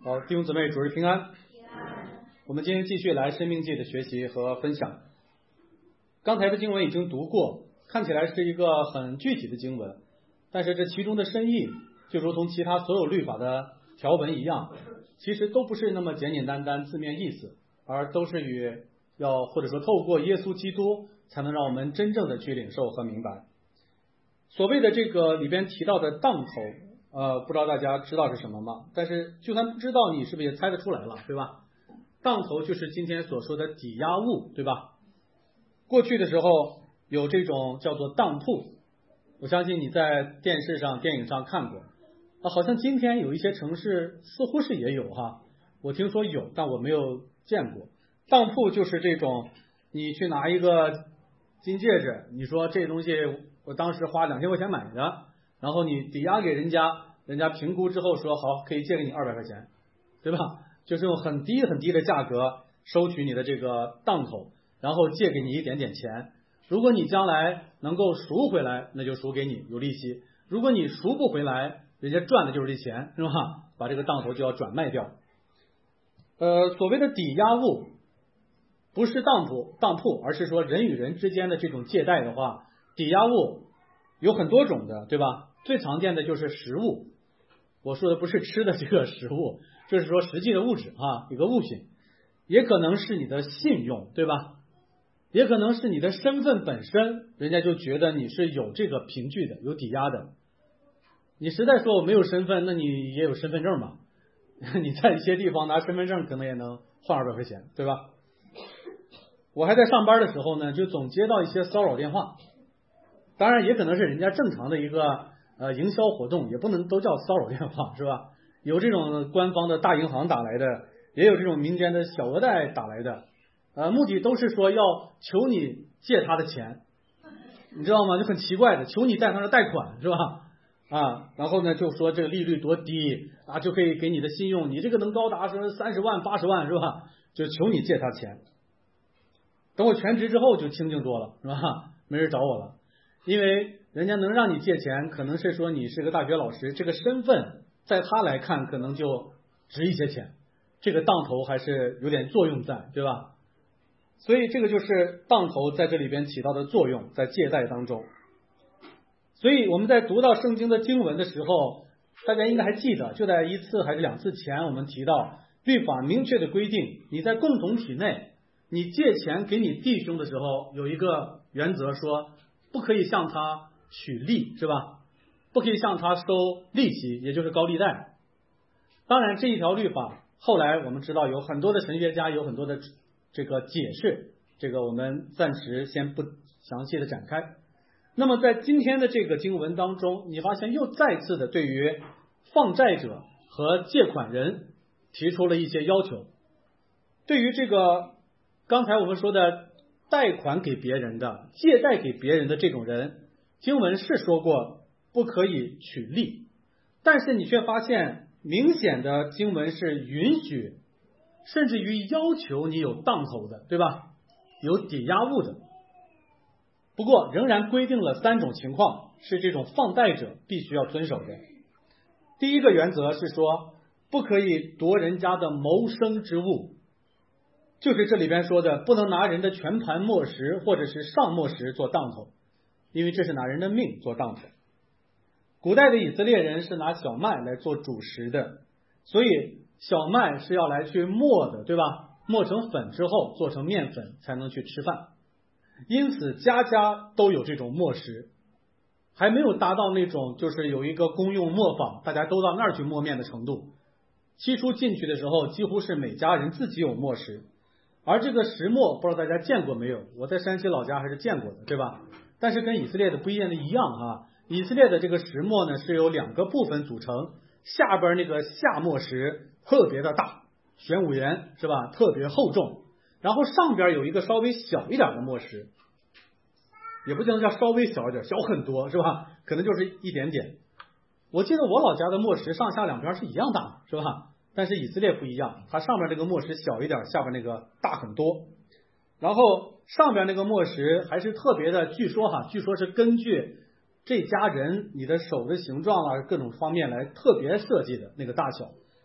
好，弟兄姊妹，主日平安。我们今天继续来申命记的学习和分享。刚才的经文已经读过，看起来是一个很具体的经文，但是这其中的深意就如同其他所有律法的条文一样，其实都不是那么简简单单字面意思，而都是或者说透过耶稣基督才能让我们真正的去领受和明白。所谓的这个里边提到的当头，不知道大家知道是什么吗？但是就算不知道，你是不是也猜得出来了，对吧？当头就是今天所说的抵押物，对吧？过去的时候有这种叫做当铺，我相信你在电视上、电影上看过好像今天有一些城市似乎是也有哈，我听说有，但我没有见过。当铺就是这种，你去拿一个金戒指，你说这东西我当时花2000块钱买的，然后你抵押给人家，人家评估之后说好，可以借给你200块钱，对吧？就是用很低很低的价格收取你的这个当头，然后借给你一点点钱。如果你将来能够赎回来，那就赎给你，有利息；如果你赎不回来，人家赚的就是这钱，是吧？把这个当头就要转卖掉。所谓的抵押物不是当铺，而是说人与人之间的这种借贷的话，抵押物有很多种的，对吧？最常见的就是实物，我说的不是吃的这个食物，就是说实际的物质一个物品，也可能是你的信用，对吧？也可能是你的身份本身，人家就觉得你是有这个凭据的，有抵押的。你实在说我没有身份，那你也有身份证嘛？你在一些地方拿身份证可能也能换200块钱，对吧？我还在上班的时候呢，就总接到一些骚扰电话，当然也可能是人家正常的一个营销活动，也不能都叫骚扰电话，是吧？有这种官方的大银行打来的，也有这种民间的小额贷打来的，目的都是说要求你借他的钱，你知道吗？就很奇怪的，求你贷他的贷款，是吧？然后呢就说这个利率多低就可以给你的信用，你这个能高达说30万80万，是吧？就求你借他钱。等我全职之后就清静多了，是吧？没人找我了，因为人家能让你借钱，可能是说你是个大学老师，这个身份在他来看可能就值一些钱，这个当头还是有点作用在，对吧？所以这个就是当头在这里边起到的作用，在借贷当中。所以我们在读到圣经的经文的时候，大家应该还记得，就在1次还是2次前，我们提到律法明确的规定，你在共同体内，你借钱给你弟兄的时候，有一个原则说，不可以向他取利，是吧？不可以向他收利息，也就是高利贷。当然这一条律法后来我们知道有很多的神学家有很多的这个解释，这个我们暂时先不详细的展开。那么在今天的这个经文当中，你发现又再次的对于放债者和借款人提出了一些要求。对于这个刚才我们说的贷款给别人的、借贷给别人的这种人，经文是说过不可以取利，但是你却发现明显的经文是允许甚至于要求你有当头的，对吧？有抵押物的。不过仍然规定了3种情况是这种放贷者必须要遵守的。第一个原则是说，不可以夺人家的谋生之物，就是这里边说的不能拿人的全盘磨石或者是上磨石做当头，因为这是拿人的命做当头。古代的以色列人是拿小麦来做主食的，所以小麦是要来去磨的，对吧？磨成粉之后做成面粉才能去吃饭，因此家家都有这种磨石，还没有达到那种就是有一个公用磨坊，大家都到那儿去磨面的程度。起初进去的时候几乎是每家人自己有磨石，而这个石磨不知道大家见过没有，我在山西老家还是见过的，对吧？但是跟以色列的不一样的一样以色列的这个石磨呢是由2个部分组成，下边那个下磨石特别的大，玄武岩，是吧？特别厚重，然后上边有一个稍微小一点的磨石，也不能叫稍微小一点，小很多，是吧？可能就是一点点。我记得我老家的磨石上下两边是一样大，是吧？但是以色列不一样，它上面这个磨石小一点，下边那个大很多。然后上边那个磨石还是特别的，据说是根据这家人你的手的形状各种方面来特别设计的那个大小，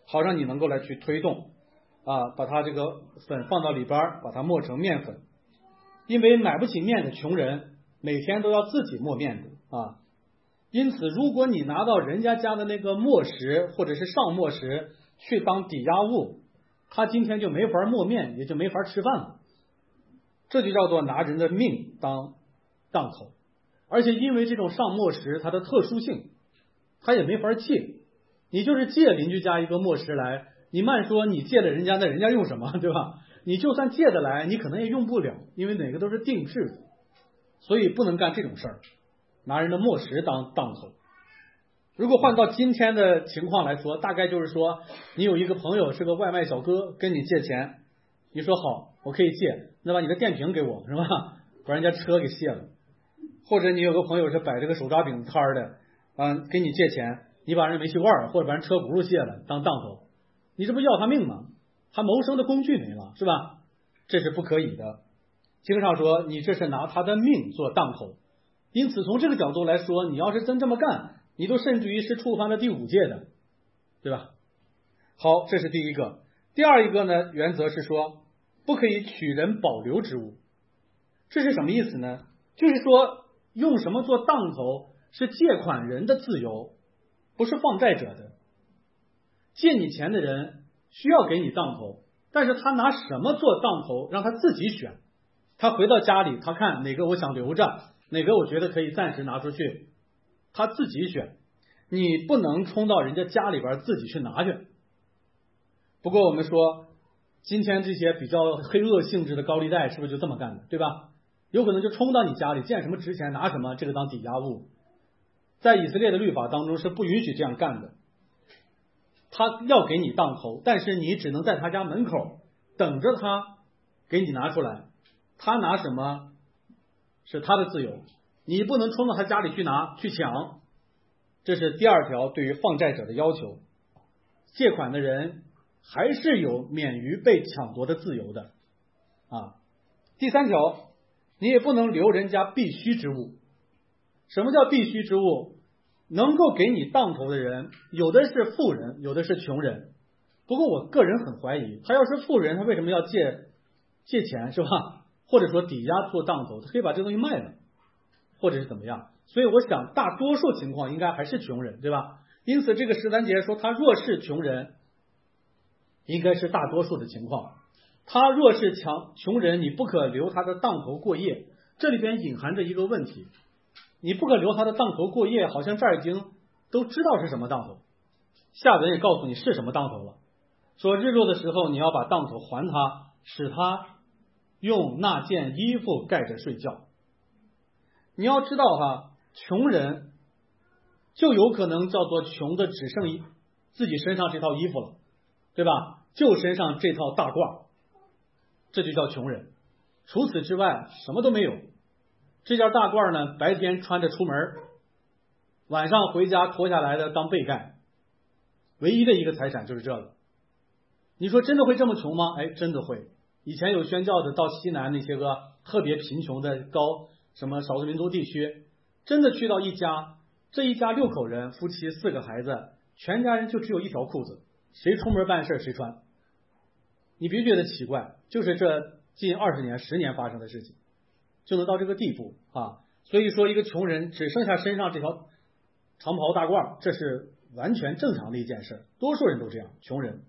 好让你能够来去推动把它这个粉放到里边，把它磨成面粉。因为买不起面的穷人每天都要自己磨面的因此如果你拿到人家家的那个磨石或者是上磨石去当抵押物，他今天就没法磨面，也就没法吃饭了。这就叫做拿人的命当档口。而且因为这种上磨石它的特殊性，他也没法借。你就是借邻居家一个磨石来，你慢说你借了人家，那人家用什么，对吧？你就算借得来，你可能也用不了，因为哪个都是定制的，所以不能干这种事儿，拿人的磨石当档口。如果换到今天的情况来说，大概就是说，你有一个朋友是个外卖小哥，跟你借钱，你说好，我可以借，那把你的电瓶给我，是吧？把人家车给卸了。或者你有个朋友是摆这个手抓饼摊的，给你借钱，你把人煤气罐或者把人车轱辘卸了当档口，你这不要他命吗？他谋生的工具没了，是吧？这是不可以的。经上说你这是拿他的命做档口，因此从这个角度来说，你要是真这么干，你都甚至于是触犯了第5戒的，对吧？好，这是第一个。第二一个呢，原则是说不可以取人保留之物。这是什么意思呢？就是说用什么做档口是借款人的自由，不是放债者的。借你钱的人需要给你档口，但是他拿什么做档口让他自己选。他回到家里，他看哪个我想留着，哪个我觉得可以暂时拿出去，他自己选。你不能冲到人家家里边自己去拿去。不过我们说今天这些比较黑恶性质的高利贷是不是就这么干的，对吧？有可能就冲到你家里，见什么值钱拿什么，这个当抵押物。在以色列的律法当中是不允许这样干的。他要给你档口，但是你只能在他家门口等着他给你拿出来，他拿什么是他的自由，你不能冲到他家里去拿去抢。这是第二条对于放债者的要求。借款的人还是有免于被抢夺的自由的第三条，你也不能留人家必须之物。什么叫必须之物？能够给你档口的人，有的是富人，有的是穷人。不过我个人很怀疑，他要是富人，他为什么要借钱，是吧？或者说抵押做档口，他可以把这东西卖了，或者是怎么样。所以我想大多数情况应该还是穷人，对吧？因此这个13节说他若是穷人，应该是大多数的情况。他若是穷人，你不可留他的档口过夜。这里边隐含着一个问题，你不可留他的档口过夜，好像这儿已经都知道是什么档口，下文也告诉你是什么档口了，说日落的时候你要把档口还他，使他用那件衣服盖着睡觉。你要知道穷人就有可能叫做穷的只剩自己身上这套衣服了，对吧？就身上这套大褂，这就叫穷人。除此之外什么都没有。这件大褂呢，白天穿着出门，晚上回家脱下来的当被盖，唯一的一个财产就是这个。你说真的会这么穷吗？真的会。以前有宣教的到西南那些个特别贫穷的什么少数民族地区，真的去到一家，这一家6口人，夫妻4个孩子，全家人就只有一条裤子，谁出门办事谁穿。你别觉得奇怪，就是这近20年10年发生的事情，就能到这个地步所以说一个穷人只剩下身上这条长袍大褂，这是完全正常的一件事，多数人都这样，穷人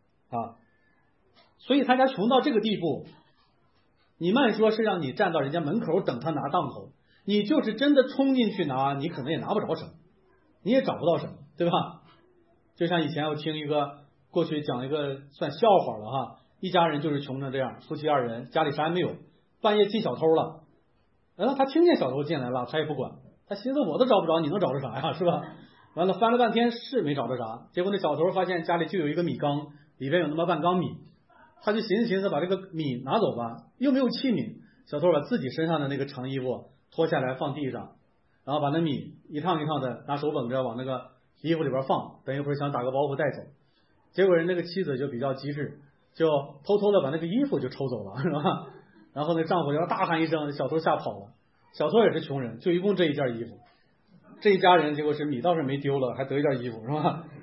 所以他家穷到这个地步，你慢说是让你站到人家门口等他拿档口，你就是真的冲进去拿，你可能也拿不着什么，你也找不到什么，对吧？就像以前我听过去讲一个算笑话了一家人就是穷成这样，夫妻2人，家里啥也没有，半夜进小偷了，他听见小偷进来了，他也不管，他寻思我都找不着，你能找着啥呀，是吧？完了翻了半天是没找着啥，结果那小偷发现家里就有一个米缸，里边有那么半缸米，他就寻思把这个米拿走吧，又没有器皿，小偷把自己身上的那个长衣服脱下来放地上，然后把那米一趟一趟的拿手捧着往那个衣服里边放，等一会儿想打个包袱带走。结果人那个妻子就比较机智，就偷偷的把那个衣服就抽走了，是吧？然后那丈夫就大喊一声，小偷吓跑了。小偷也是穷人，就一共这一件衣服，这一家人结果是米倒是没丢了，还得一件衣服，是吧？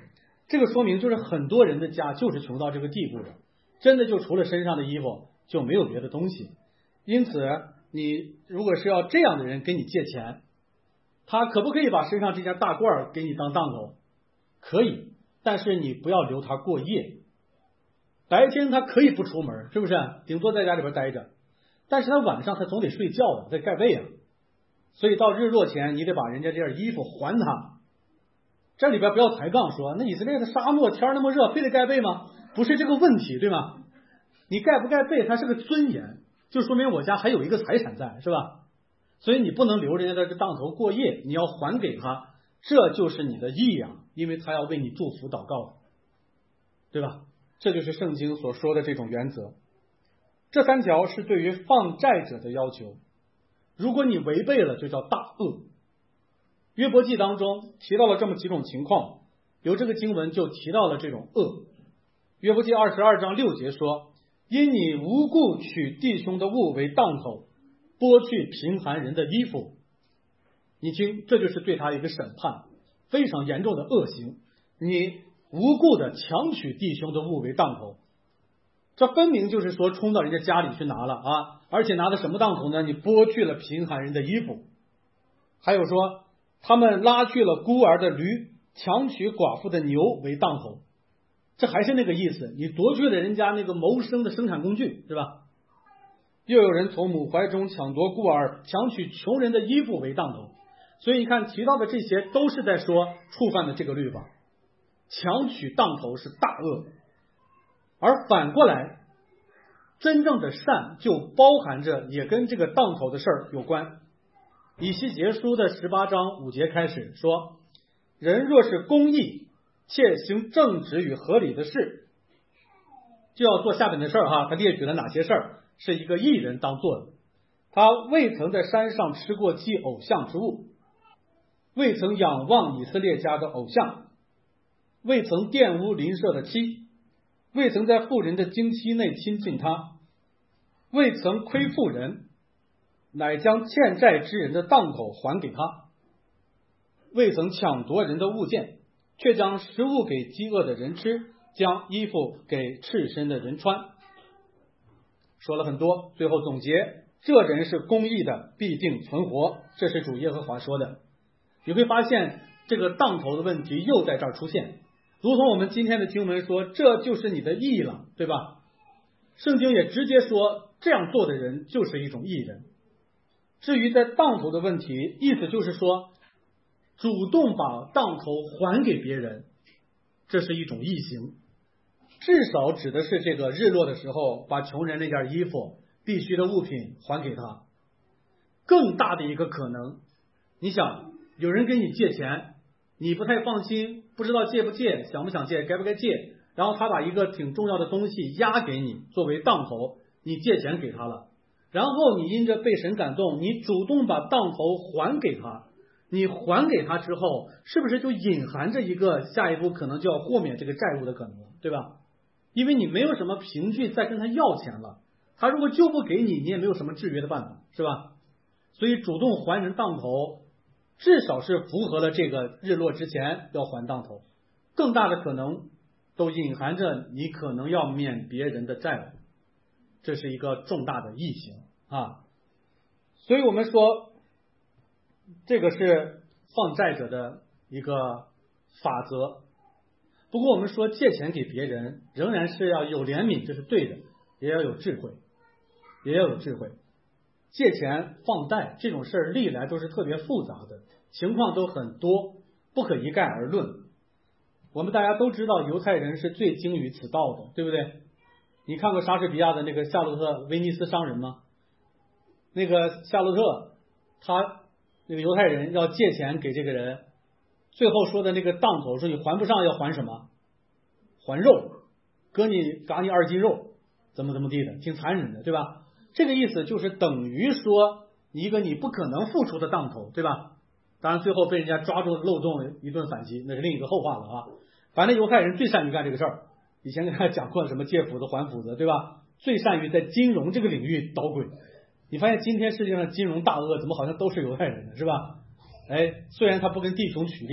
这个说明就是很多人的家就是穷到这个地步的，真的就除了身上的衣服就没有别的东西。因此你如果是要这样的人给你借钱，他可不可以把身上这件大褂给你当当头？可以，但是你不要留他过夜。白天他可以不出门，是不是？顶多在家里边待着，但是他晚上他总得睡觉啊，得盖被啊。所以到日落前你得把人家这件衣服还他。这里边不要抬杠说那以色列的沙漠天那么热非得盖被吗？不是这个问题，对吗？你盖不盖被它是个尊严，就说明我家还有一个财产在，是吧？所以你不能留人家的当头过夜，你要还给他，这就是你的义啊，因为他要为你祝福祷告，对吧？这就是圣经所说的这种原则。这3条是对于放债者的要求，如果你违背了就叫大恶。约伯记当中提到了这么几种情况，有这个经文就提到了这种恶。约伯记22章6节说，因你无故取弟兄的物为当头，剥去贫寒人的衣服。你听，这就是对他一个审判，非常严重的恶行。你无故的强取弟兄的物为当头，这分明就是说冲到人家家里去拿了啊！而且拿的什么当头呢？你剥去了贫寒人的衣服。还有说他们拉去了孤儿的驴，强取寡妇的牛为当头，这还是那个意思，你夺去了人家那个谋生的生产工具，是吧？又有人从母怀中抢夺孤儿，强取穷人的衣服为当头。所以你看提到的这些都是在说触犯的这个律法，强取当头是大恶。而反过来真正的善就包含着也跟这个当头的事儿有关。以西结书的18章5节开始说，人若是公义，且行正直与合理的事，就要做下面的事儿哈。他列举了哪些事儿是一个义人当做的？他未曾在山上吃过祭偶像之物，未曾仰望以色列家的偶像，未曾玷污邻舍的妻，未曾在妇人的经期内亲近他，未曾亏负人，乃将欠债之人的当头还给他，未曾抢夺人的物件，却将食物给饥饿的人吃，将衣服给赤身的人穿。说了很多，最后总结，这人是公义的，必定存活，这是主耶和华说的。你会发现这个当头的问题又在这儿出现，如同我们今天的经文说，这就是你的义了，对吧？圣经也直接说这样做的人就是一种义人。至于在当头的问题，意思就是说主动把当头还给别人，这是一种义行，至少指的是这个日落的时候把穷人那件衣服必须的物品还给他。更大的一个可能，你想有人跟你借钱，你不太放心，不知道借不借，想不想借，该不该借，然后他把一个挺重要的东西押给你作为当头，你借钱给他了，然后你因着被神感动，你主动把当头还给他，你还给他之后，是不是就隐含着一个下一步可能就要豁免这个债务的可能了，对吧？因为你没有什么凭据再跟他要钱了，他如果就不给你，你也没有什么制约的办法，是吧？所以主动还人当头，至少是符合了这个日落之前要还当头，更大的可能都隐含着你可能要免别人的债务，这是一个重大的义行啊。所以我们说这个是放债者的一个法则。不过我们说借钱给别人仍然是要有怜悯，这是对的，也要有智慧，也要有智慧。借钱放贷这种事儿历来都是特别复杂的，情况都很多，不可一概而论。我们大家都知道犹太人是最精于此道的，对不对？你看过莎士比亚的那个夏洛特威尼斯商人吗？那个夏洛特他那个犹太人要借钱给这个人，最后说的那个当头说你还不上要还什么？还肉，割你2斤肉，怎么地的，挺残忍的，对吧？这个意思就是等于说一个你不可能付出的当头，对吧？当然最后被人家抓住漏洞一顿反击，那是另一个后话了啊。反正犹太人最善于干这个事儿，以前跟大家讲过什么借斧子还斧子，对吧？最善于在金融这个领域捣鬼。你发现今天世界上金融大鳄怎么好像都是犹太人呢，是吧？虽然他不跟弟兄取利，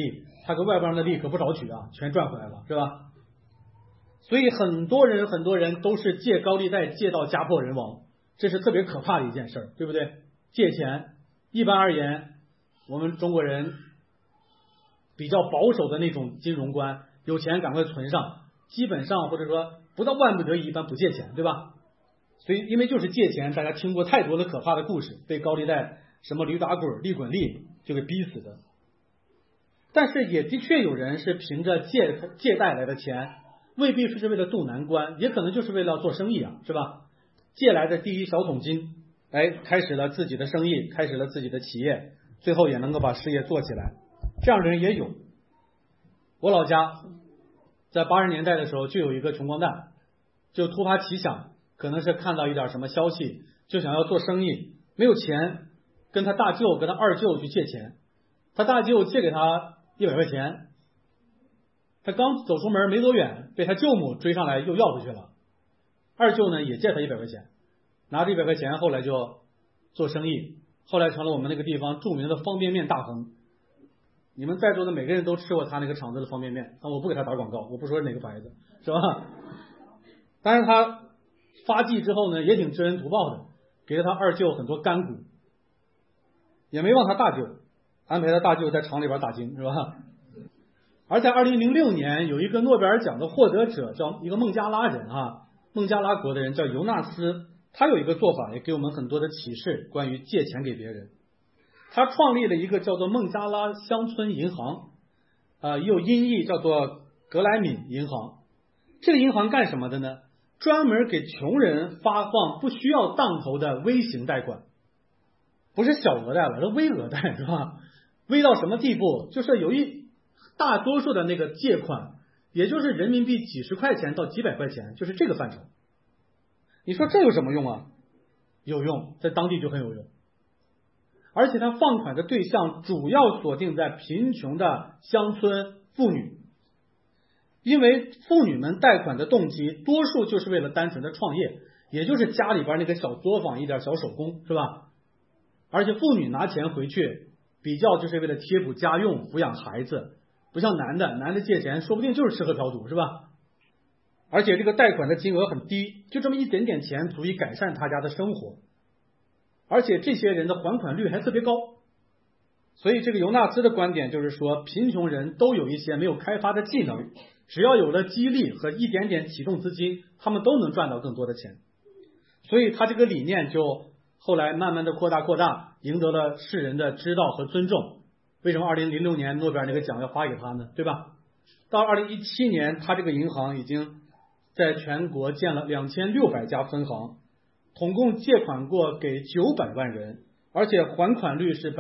他跟外邦人的利可不少取啊，全赚回来了，是吧？所以很多人都是借高利贷借到家破人亡，这是特别可怕的一件事，对不对？借钱，一般而言，我们中国人比较保守的那种金融观，有钱赶快存上，基本上或者说不到万不得已一般不借钱，对吧？所以因为就是借钱，大家听过太多的可怕的故事，被高利贷什么驴打滚、利滚利就给逼死的。但是也的确有人是凭着借贷来的钱，未必是为了渡难关，也可能就是为了做生意啊，是吧？借来的第一小桶金，开始了自己的生意，开始了自己的企业，最后也能够把事业做起来，这样的人也有。我老家在80年代的时候就有一个穷光蛋，就突发奇想，可能是看到一点什么消息，就想要做生意，没有钱，跟他大舅跟他二舅去借钱，他大舅借给他100块钱，他刚走出门没多远，被他舅母追上来又要回去了。二舅呢也借他100块钱，拿着100块钱后来就做生意，后来成了我们那个地方著名的方便面大亨。你们在座的每个人都吃过他那个厂子的方便面，我不给他打广告，我不说是哪个牌子，是吧？但是他发迹之后呢，也挺知恩图报的，给了他二舅很多干股，也没忘他大舅，安排他大舅在厂里边打金，是吧？而在2006年有一个诺贝尔奖的获得者，叫一个孟加拉人孟加拉国的人叫尤纳斯，他有一个做法也给我们很多的启示，关于借钱给别人。他创立了一个叫做孟加拉乡村银行，也有音译叫做格莱敏银行。这个银行干什么的呢？专门给穷人发放不需要当头的微型贷款，不是小额贷了，是微额贷，是吧？微到什么地步？就是有一大多数的那个借款，也就是人民币几十块钱到几百块钱，就是这个范畴。你说这有什么用啊？有用，在当地就很有用。而且他放款的对象主要锁定在贫穷的乡村妇女，因为妇女们贷款的动机多数就是为了单纯的创业，也就是家里边那个小作坊一点小手工，是吧？而且妇女拿钱回去比较就是为了贴补家用抚养孩子，不像男的借钱说不定就是吃喝嫖赌，是吧？而且这个贷款的金额很低，就这么一点点钱足以改善他家的生活，而且这些人的还款率还特别高。所以这个尤纳斯的观点就是说，贫穷人都有一些没有开发的技能，只要有了激励和一点点启动资金，他们都能赚到更多的钱。所以他这个理念就后来慢慢的扩大，赢得了世人的知道和尊重。为什么2006年诺贝尔那个奖要发给他呢？对吧？到2017年，他这个银行已经在全国建了2600家分行，统共借款过给900万人，而且还款率是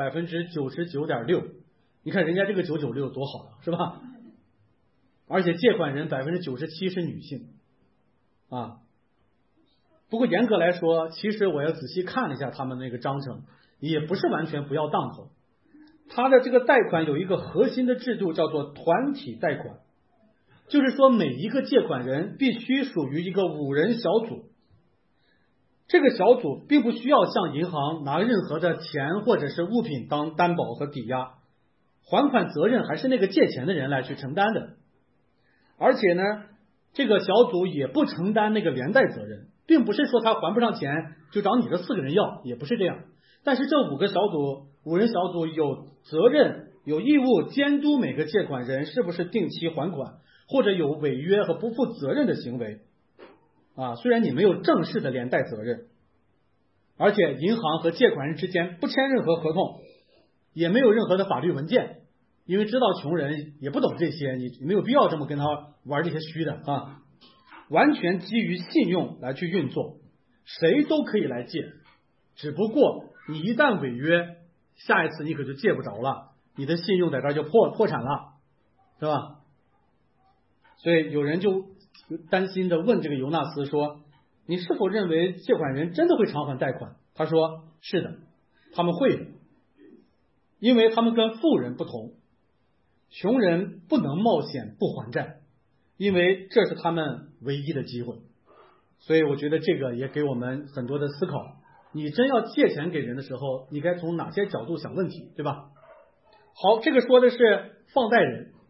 99.6%。 你看人家这个996多好啊，是吧？而且借款人 97% 是女性啊。不过严格来说，其实我要仔细看了一下他们那个章程，也不是完全不要当头。他的这个贷款有一个核心的制度叫做团体贷款，就是说每一个借款人必须属于一个5人小组，这个小组并不需要向银行拿任何的钱或者是物品当担保和抵押，还款责任还是那个借钱的人来去承担的。而且呢，这个小组也不承担那个连带责任，并不是说他还不上钱就找你这4个人要，也不是这样。但是这5人小组有责任有义务监督每个借款人是不是定期还款，或者有违约和不负责任的行为虽然你没有正式的连带责任，而且银行和借款人之间不签任何合同，也没有任何的法律文件，因为知道穷人也不懂这些，你没有必要这么跟他玩这些虚的完全基于信用来去运作，谁都可以来借，只不过你一旦违约，下一次你可就借不着了，你的信用在这儿就破产了，是吧？所以有人就担心的问这个尤纳斯说，你是否认为借款人真的会偿还贷款？他说是的，他们会的，因为他们跟富人不同，穷人不能冒险不还债，因为这是他们唯一的机会。所以我觉得这个也给我们很多的思考，你真要借钱给人的时候，你该从哪些角度想问题，对吧？好，这个说的是放贷人。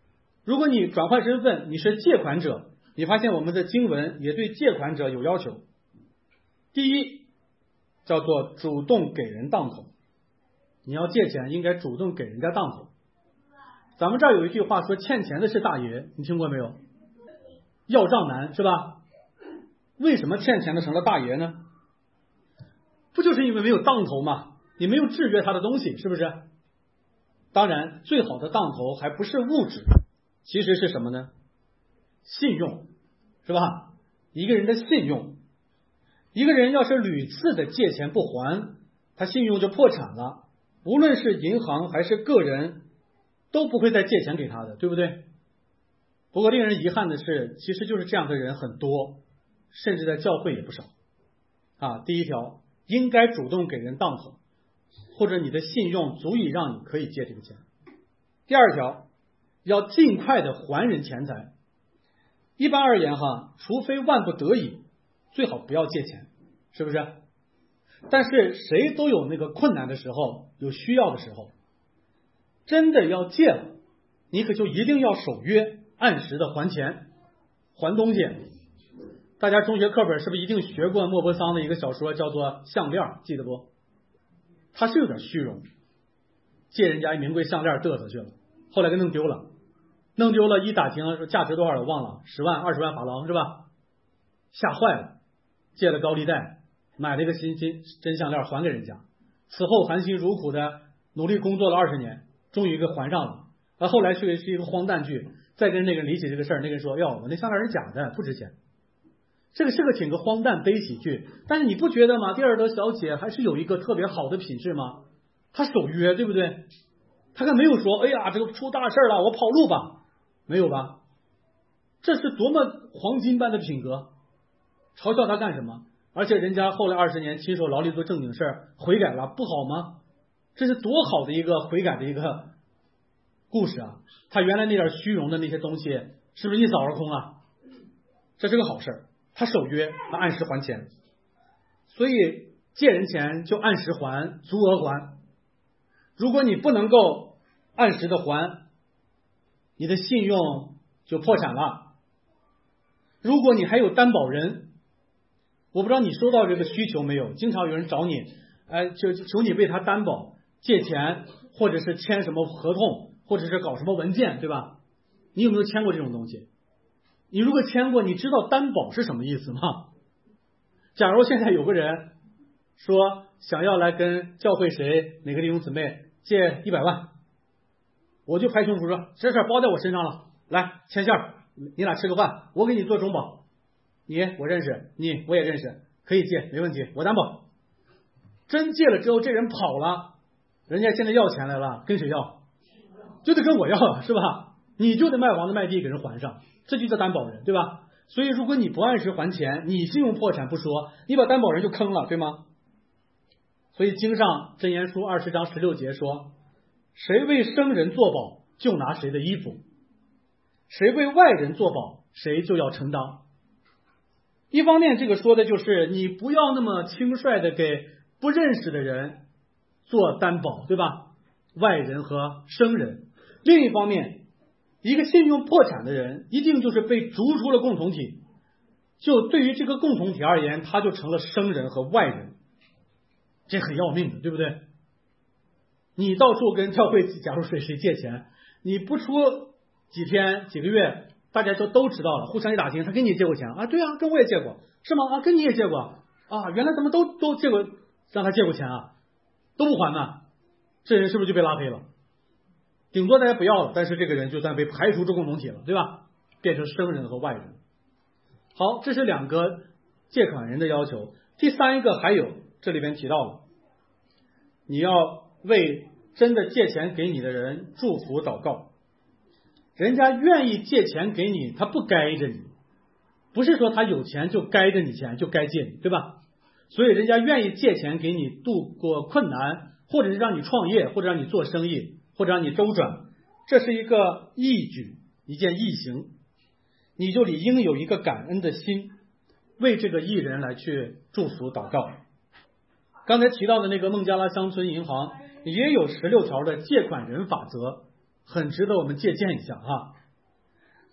如果你转换身份，你是借款者，你发现我们的经文也对借款者有要求。第一，叫做主动给人当头，你要借钱应该主动给人家当头。咱们这儿有一句话说欠钱的是大爷，你听过没有？要账难是吧？为什么欠钱的成了大爷呢？不就是因为没有当头吗？你没有制约他的东西，是不是？当然最好的当头还不是物质，其实是什么呢？信用，是吧？一个人的信用，一个人要是屡次的借钱不还，他信用就破产了，无论是银行还是个人都不会再借钱给他的，对不对？不过令人遗憾的是，其实就是这样的人很多，甚至在教会也不少啊。第一条，应该主动给人当头，或者你的信用足以让你可以借这个钱。第二条，要尽快的还人钱财。一般而言哈，除非万不得已，最好不要借钱，是不是？但是谁都有那个困难的时候，有需要的时候，真的要借了，你可就一定要守约，按时的还钱，还东西。大家中学课本是不是一定学过莫泊桑的一个小说叫做《项链》，记得不？他是有点虚荣，借人家一名贵项链嘚瑟去了，后来给弄丢了，一打听说价值多少我忘了，10万20万法郎是吧？吓坏了，借了高利贷，买了一个新真项链还给人家，此后含辛茹苦的努力工作了20年，终于给还上了。后来是一个荒诞剧，再跟那个人理解这个事儿，那个人说：“哟，我那项链是假的，不值钱。”这个是个挺个荒诞悲喜剧，但是你不觉得吗？第二德小姐还是有一个特别好的品质吗？她守约，对不对？她还没有说：“哎呀，这个出大事了，我跑路吧。”没有吧？这是多么黄金般的品格！嘲笑他干什么？而且人家后来20年亲手劳力做正经事儿，悔改了，不好吗？这是多好的一个悔改的一个故事啊！他原来那点虚荣的那些东西，是不是一扫而空啊？这是个好事。他守约，他按时还钱，所以借人钱就按时还，足额还。如果你不能够按时的还，你的信用就破产了。如果你还有担保人，我不知道你收到这个需求没有，经常有人找你，就求你为他担保借钱，或者是签什么合同，或者是搞什么文件，对吧？你有没有签过这种东西？你如果签过，你知道担保是什么意思吗？假如现在有个人说想要来跟教会哪个弟兄姊妹借100万，我就拍胸脯说这事包在我身上了，来签下，你俩吃个饭，我给你做中保，你我认识，你我也认识，可以借没问题，我担保。真借了之后这人跑了，人家现在要钱来了，跟谁要？就得跟我要了，是吧？你就得卖房子卖地给人还上，这就叫担保人，对吧？所以如果你不按时还钱，你信用破产不说，你把担保人就坑了，对吗？所以经上箴言书20章16节说，谁为生人作保，就拿谁的衣服；谁为外人作保，谁就要承当。一方面这个说的就是你不要那么轻率的给不认识的人做担保，对吧？外人和生人。另一方面，一个信用破产的人一定就是被逐出了共同体，就对于这个共同体而言，他就成了生人和外人，这很要命的，对不对？你到处跟教会假如谁借钱，你不出几天几个月，大家都知道了，互相一打听，他跟你借过钱啊？对啊，跟我也借过，是吗？啊，跟你也借过啊？原来咱们都借过，让他借过钱啊，都不还呢，这人是不是就被拉黑了？顶多大家不要了，但是这个人就算被排除出共同体了，对吧？变成生人和外人。好，这是2个借款人的要求。第3个还有，这里边提到了，你要为真的借钱给你的人祝福祷告。人家愿意借钱给你，他不该着你，不是说他有钱就该着你钱，就该借你，对吧？所以人家愿意借钱给你度过困难，或者是让你创业，或者让你做生意，或者让你周转，这是一个义举，一件义行，你就理应有一个感恩的心，为这个义人来去祝福祷告。刚才提到的那个孟加拉乡村银行也有16条的借款人法则，很值得我们借鉴一下哈。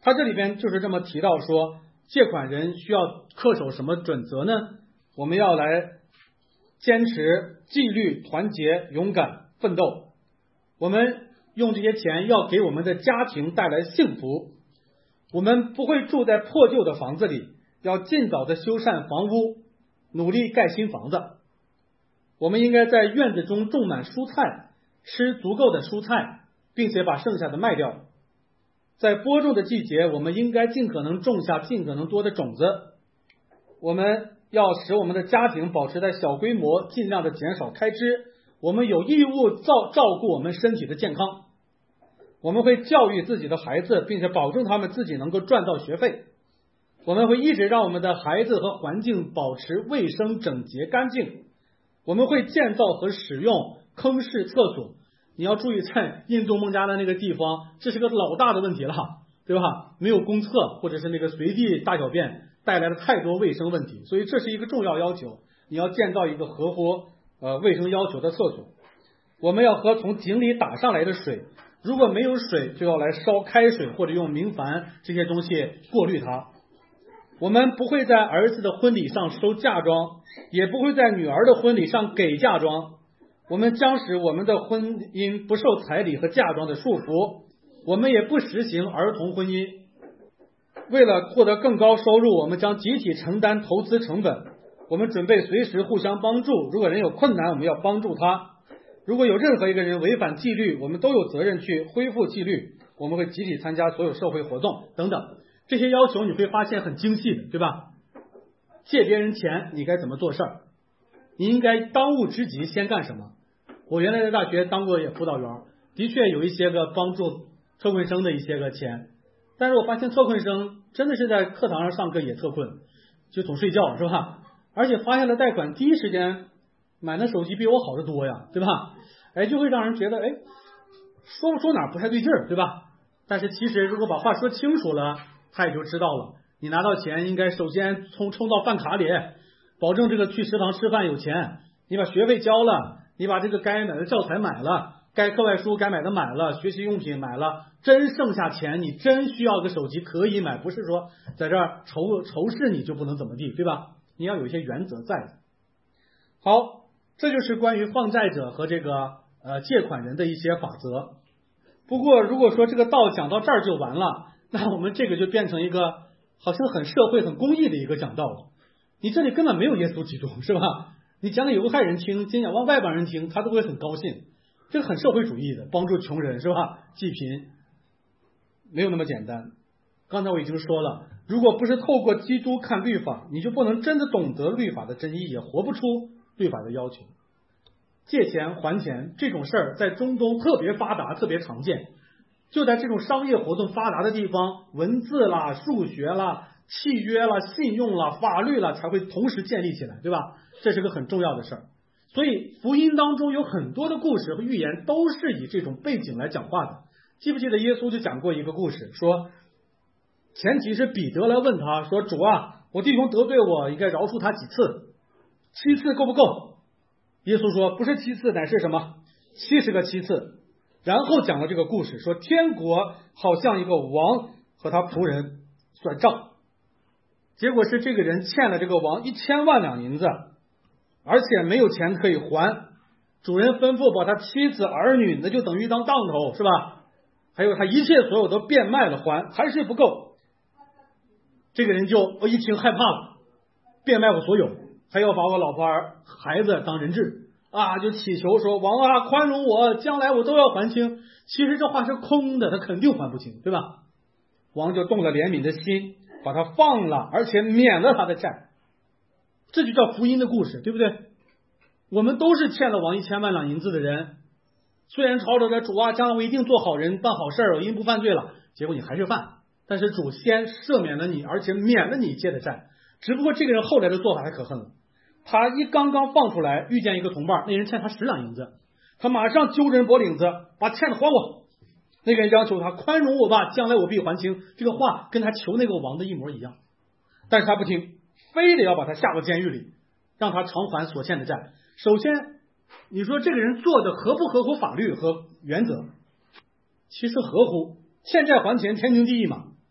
他这里边就是这么提到说，借款人需要恪守什么准则呢？我们要来坚持纪律、团结、勇敢、奋斗。我们用这些钱要给我们的家庭带来幸福。我们不会住在破旧的房子里，要尽早的修缮房屋，努力盖新房子。我们应该在院子中种满蔬菜，吃足够的蔬菜，并且把剩下的卖掉。在播种的季节，我们应该尽可能种下尽可能多的种子。我们要使我们的家庭保持在小规模，尽量的减少开支。我们有义务照顾我们身体的健康。我们会教育自己的孩子，并且保证他们自己能够赚到学费。我们会一直让我们的孩子和环境保持卫生、整洁、干净。我们会建造和使用坑式厕所。你要注意，在印度孟加拉那个地方，这是个老大的问题了，对吧？没有公厕，或者是那个随地大小便，带来了太多卫生问题，所以这是一个重要要求。你要建造一个合乎卫生要求的厕所。我们要喝从井里打上来的水，如果没有水，就要来烧开水或者用明矾这些东西过滤它。我们不会在儿子的婚礼上收嫁妆，也不会在女儿的婚礼上给嫁妆。我们将使我们的婚姻不受彩礼和嫁妆的束缚。我们也不实行儿童婚姻。为了获得更高收入，我们将集体承担投资成本。我们准备随时互相帮助，如果人有困难，我们要帮助他。如果有任何一个人违反纪律，我们都有责任去恢复纪律。我们会集体参加所有社会活动等等。这些要求你会发现很精细的，对吧？借别人钱你该怎么做事儿？你应该当务之急先干什么？我原来在大学当过辅导员，的确有一些个帮助特困生的一些个钱，但是我发现特困生真的是在课堂上上课也特困，就总睡觉，是吧？而且发现了贷款，第一时间买的手机比我好得多呀，对吧？就会让人觉得说哪不太对劲儿，对吧？但是其实如果把话说清楚了，他也就知道了。你拿到钱应该首先充到饭卡里，保证这个去食堂吃饭有钱。你把学费交了，你把这个该买的教材买了，该课外书该买的买了，学习用品买了，真剩下钱你真需要个手机可以买，不是说在这儿仇视你就不能怎么地，对吧？你要有一些原则在的。好，这就是关于放债者和这个借款人的一些法则。不过如果说这个道讲到这儿就完了，那我们这个就变成一个好像很社会很公益的一个讲道了。你这里根本没有耶稣基督，是吧？你讲给犹太人听，讲往外邦人听，他都会很高兴。这个很社会主义的，帮助穷人，是吧？济贫，没有那么简单。刚才我已经说了，如果不是透过基督看律法，你就不能真的懂得律法的真意，也活不出律法的要求。借钱还钱这种事儿在中东特别发达，特别常见。就在这种商业活动发达的地方，文字啦、数学啦、契约啦、信用啦、法律啦才会同时建立起来，对吧？这是个很重要的事儿。所以福音当中有很多的故事和寓言都是以这种背景来讲话的。记不记得耶稣就讲过一个故事，说前提是彼得来问他说，主啊，我弟兄得罪我，应该饶恕他几次？7次够不够？耶稣说不是7次，乃是什么？70个7次。然后讲了这个故事，说天国好像一个王和他仆人算账，结果是这个人欠了这个王1000万两银子，而且没有钱可以还。主人吩咐把他妻子儿女那就等于当当头，是吧？还有他一切所有都变卖了还是不够。这个人就一听害怕了，变卖我所有，还要把我老婆孩子当人质啊，就祈求说王啊宽容我，将来我都要还清。其实这话是空的，他肯定还不清，对吧？王就动了怜悯的心，把他放了，而且免了他的债。这就叫福音的故事，对不对？我们都是欠了王1000万两银子的人，虽然吵着的主啊，将来我一定做好人办好事儿，我因不犯罪了，结果你还是犯。但是主先赦免了你，而且免了你借的债。只不过这个人后来的做法太可恨了，他刚刚放出来，遇见一个同伴，那人欠他10两银子，他马上揪人脖领子，把欠的还我。那个人要求他宽容我吧，将来我必还清。这个话跟他求那个王的一模一样，但是他不听，非得要把他下到监狱里，让他偿还所欠的债。首先你说这个人做的合不合乎法律和原则？其实合乎，欠债还钱天经地义嘛。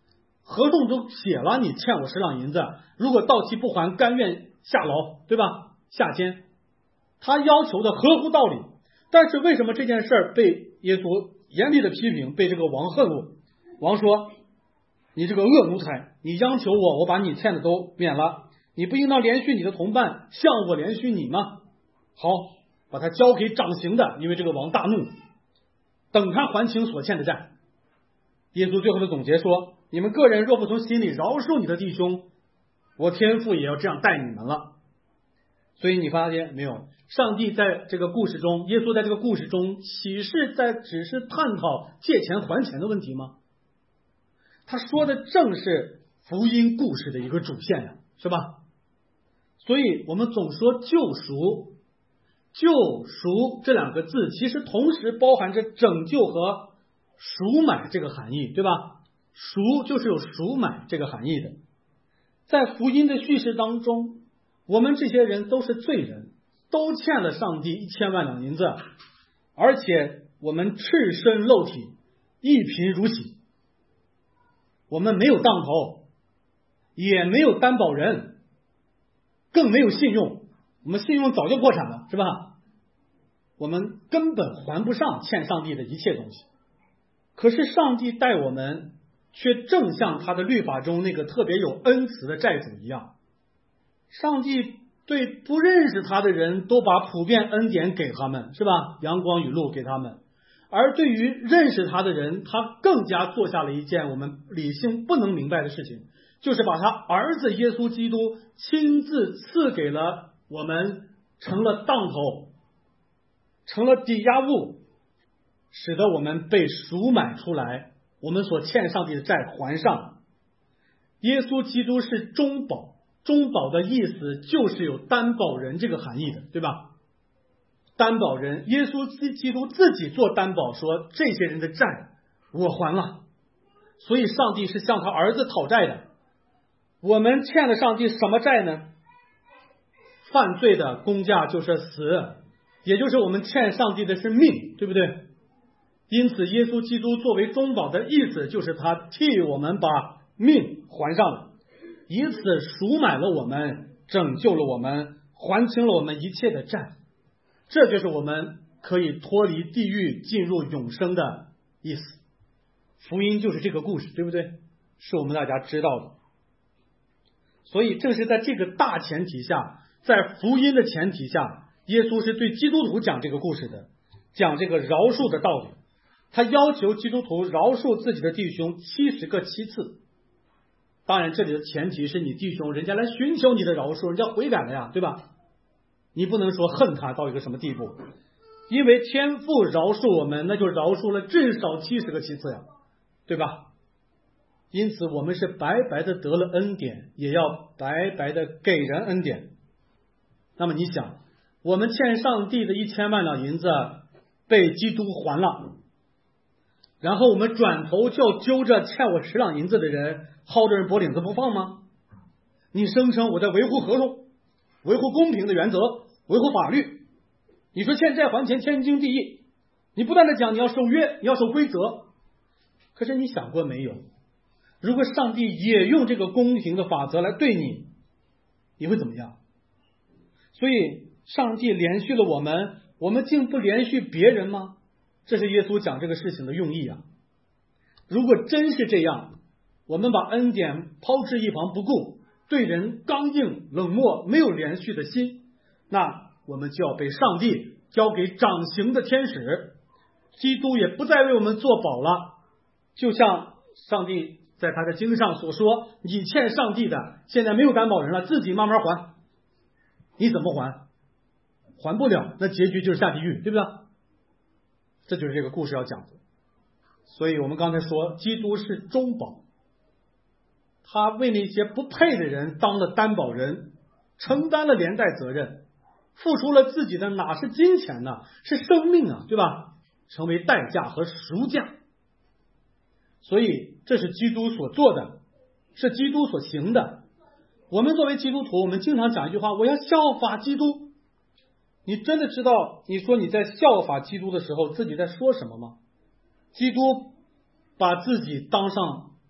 合同中写了你欠我10两银子，如果到期不还，甘愿下牢，对吧？下监。他要求的合乎道理，但是为什么这件事儿被耶稣严厉的批评，被这个王恨恶？王说：你这个恶奴才，你央求我，我把你欠的都免了，你不应当连续你的同伴，像我连续你吗？好，把他交给掌刑的，因为这个王大怒，等他还清所欠的债。耶稣最后的总结说：你们个人若不从心里饶恕你的弟兄，我天父也要这样待你们了。所以你发现没有，上帝在这个故事中，耶稣在这个故事中，岂是只是探讨借钱还钱的问题吗？他说的正是福音故事的一个主线呀，是吧？所以我们总说救赎，救赎这2个字其实同时包含着拯救和赎买这个含义，对吧？赎就是有赎买这个含义的。在福音的叙事当中，我们这些人都是罪人，都欠了上帝1000万两银子，而且我们赤身露体，一贫如洗，我们没有当头，也没有担保人，更没有信用，我们信用早就破产了，是吧？我们根本还不上欠上帝的一切东西。可是上帝待我们却正像他的律法中那个特别有恩慈的债主一样，上帝对不认识他的人都把普遍恩典给他们，是吧？阳光雨露给他们。而对于认识他的人，他更加做下了一件我们理性不能明白的事情，就是把他儿子耶稣基督亲自赐给了我们，成了当头，成了抵押物，使得我们被赎买出来，我们所欠上帝的债还上。耶稣基督是中保，中保的意思就是有担保人这个含义的，对吧？担保人，耶稣基督自己做担保，说这些人的债我还了，所以上帝是向他儿子讨债的。我们欠了上帝什么债呢？犯罪的工价就是死，也就是我们欠上帝的是命，对不对？因此耶稣基督作为中保的意思就是他替我们把命还上了，以此赎买了我们，拯救了我们，还清了我们一切的债。这就是我们可以脱离地狱进入永生的意思。福音就是这个故事，对不对？是我们大家知道的。所以正是在这个大前提下，在福音的前提下，耶稣是对基督徒讲这个故事的，讲这个饶恕的道理。他要求基督徒饶恕自己的弟兄70个7次。当然这里的前提是你弟兄人家来寻求你的饶恕，人家悔改了呀，对吧？你不能说恨他到一个什么地步，因为天父饶恕我们，那就饶恕了至少70个7次呀，对吧？因此我们是白白的得了恩典，也要白白的给人恩典。那么你想，我们欠上帝的1000万两银子被基督还了，然后我们转头就要揪着欠我10两银子的人薅着人脖领子不放吗？你声称我在维护合同，维护公平的原则，维护法律，你说欠债还钱天经地义，你不断的讲你要守约，你要守规则，可是你想过没有，如果上帝也用这个公平的法则来对你，你会怎么样？所以上帝连续了我们，我们竟不连续别人吗？这是耶稣讲这个事情的用意啊。如果真是这样，我们把恩典抛之一旁不顾，对人刚硬冷漠，没有连续的心，那我们就要被上帝交给掌刑的天使。基督也不再为我们做保了，就像上帝在他的经上所说，你欠上帝的现在没有担保人了，自己慢慢还。你怎么还？还不了，那结局就是下地狱，对不对？这就是这个故事要讲的。所以我们刚才说基督是中保，他为那些不配的人当了担保人，承担了连带责任，付出了自己的哪是金钱呢？是生命啊，对吧？成为代价和赎价。所以这是基督所做的，是基督所行的。我们作为基督徒，我们经常讲一句话，我要效法基督。你真的知道你说你在效法基督的时候自己在说什么吗？基督把自己当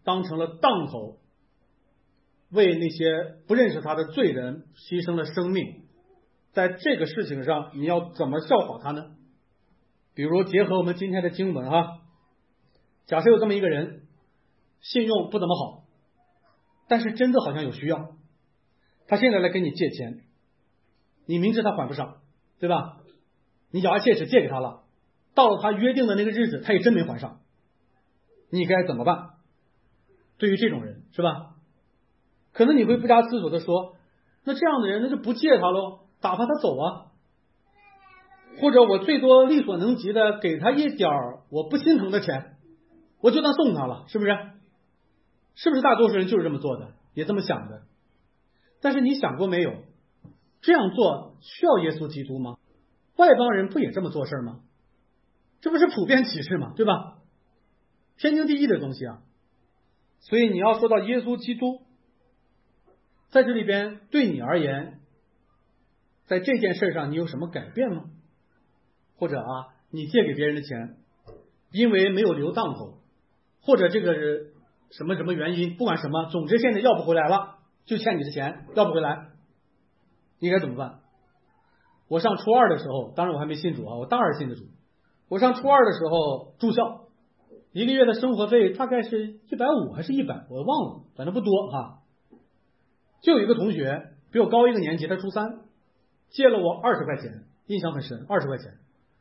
当成了当头，为那些不认识他的罪人牺牲了生命，在这个事情上你要怎么效法他呢？比如结合我们今天的经文假设有这么一个人，信用不怎么好，但是真的好像有需要，他现在来跟你借钱，你明知他还不上，对吧？你咬牙切齿借给他了，到了他约定的那个日子，他也真没还上，你该怎么办？对于这种人，是吧？可能你会不加思索的说，那这样的人那就不借他喽，打发他走啊，或者我最多力所能及的给他一点我不心疼的钱，我就当送他了，是不是？是不是大多数人就是这么做的，也这么想的？但是你想过没有，这样做需要耶稣基督吗？外邦人不也这么做事吗？这不是普遍启示吗？对吧？天经地义的东西啊。所以你要说到耶稣基督，在这里边对你而言，在这件事上你有什么改变吗？或者你借给别人的钱，因为没有留档口，或者这个什么什么原因，不管什么，总之现在要不回来了，就欠你的钱要不回来，你该怎么办？我上初二的时候，当然我还没信主我大二信的主。我上初二的时候住校，一个月的生活费大概是150还是100，我忘了，反正不多就有一个同学比我高一个年级，他初3，借了我20块钱，印象很深，20块钱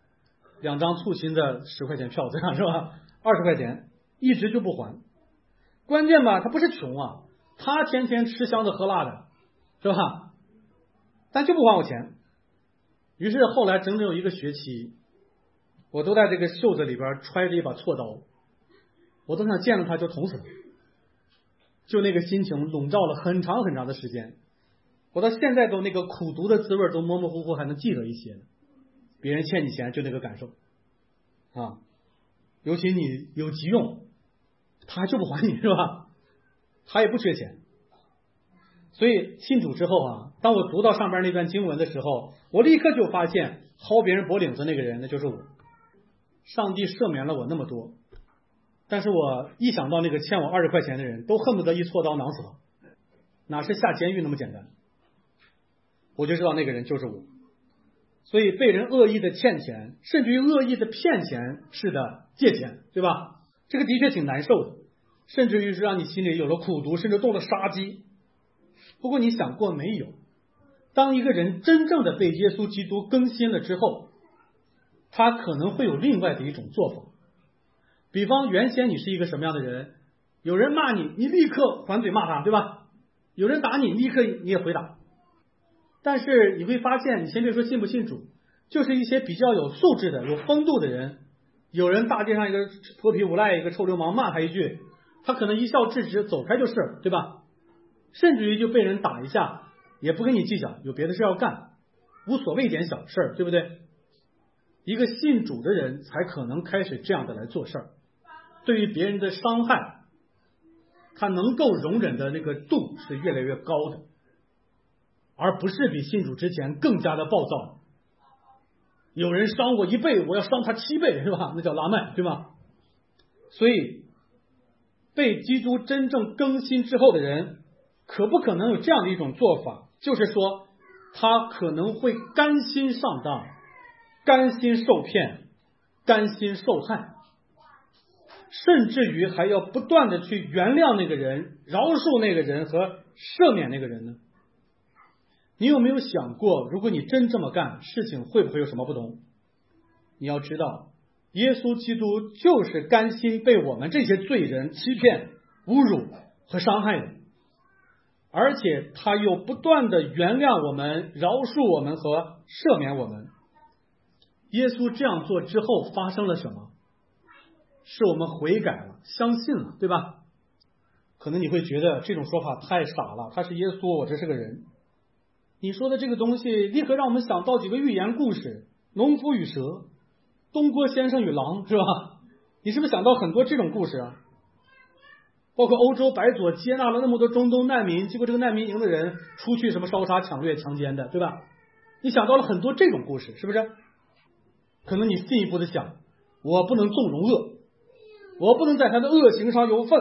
，2张簇新的10块钱票子是吧？20块钱一直就不还。关键吧，他不是穷他天天吃香的喝辣的，是吧？但就不还我钱。于是后来整整有一个学期，我都在这个袖子里边揣着一把锉刀，我都想见了他就捅死他。就那个心情笼罩了很长很长的时间，我到现在都那个苦读的滋味都模模糊糊还能记得一些。别人欠你钱就那个感受尤其你有急用，他就不还你，是吧？他也不缺钱。所以信主之后当我读到上边那段经文的时候，我立刻就发现薅别人脖领子那个人那就是我。上帝赦免了我那么多，但是我一想到那个欠我20块钱的人，都恨不得一锉刀囊死他，哪是下监狱那么简单？我就知道那个人就是我。所以被人恶意的欠钱，甚至于恶意的骗钱似的借钱，对吧？这个的确挺难受的，甚至于是让你心里有了苦毒，甚至动了杀机。不过你想过没有，当一个人真正的被耶稣基督更新了之后，他可能会有另外的一种做法。比方原先你是一个什么样的人，有人骂你，你立刻还嘴骂他，对吧？有人打你，立刻你也回打。但是你会发现，你先别说信不信主，就是一些比较有素质的有风度的人，有人大街上一个泼皮无赖一个臭流氓骂他一句，他可能一笑置之走开就是，对吧？甚至于就被人打一下也不跟你计较，有别的事要干，无所谓一点小事，对不对？一个信主的人才可能开始这样的来做事儿，对于别人的伤害，他能够容忍的那个度是越来越高的，而不是比信主之前更加的暴躁。有人伤我1倍，我要伤他7倍，是吧？那叫拉麦，对吧？所以被基督真正更新之后的人，可不可能有这样的一种做法，就是说他可能会甘心上当，甘心受骗，甘心受害，甚至于还要不断的去原谅那个人，饶恕那个人和赦免那个人呢？你有没有想过，如果你真这么干，事情会不会有什么不同？你要知道，耶稣基督就是甘心被我们这些罪人欺骗、侮辱和伤害的，而且他又不断的原谅我们、饶恕我们和赦免我们。耶稣这样做之后发生了什么？是我们悔改了，相信了，对吧？可能你会觉得这种说法太傻了，他是耶稣，我这是个人。你说的这个东西立刻让我们想到几个寓言故事，农夫与蛇，东郭先生与狼，是吧？你是不是想到很多这种故事啊？包括欧洲白左接纳了那么多中东难民，结果这个难民营的人出去什么烧杀抢掠强奸的，对吧？你想到了很多这种故事，是不是？可能你进一步的想，我不能纵容恶，我不能在他的恶行上有份，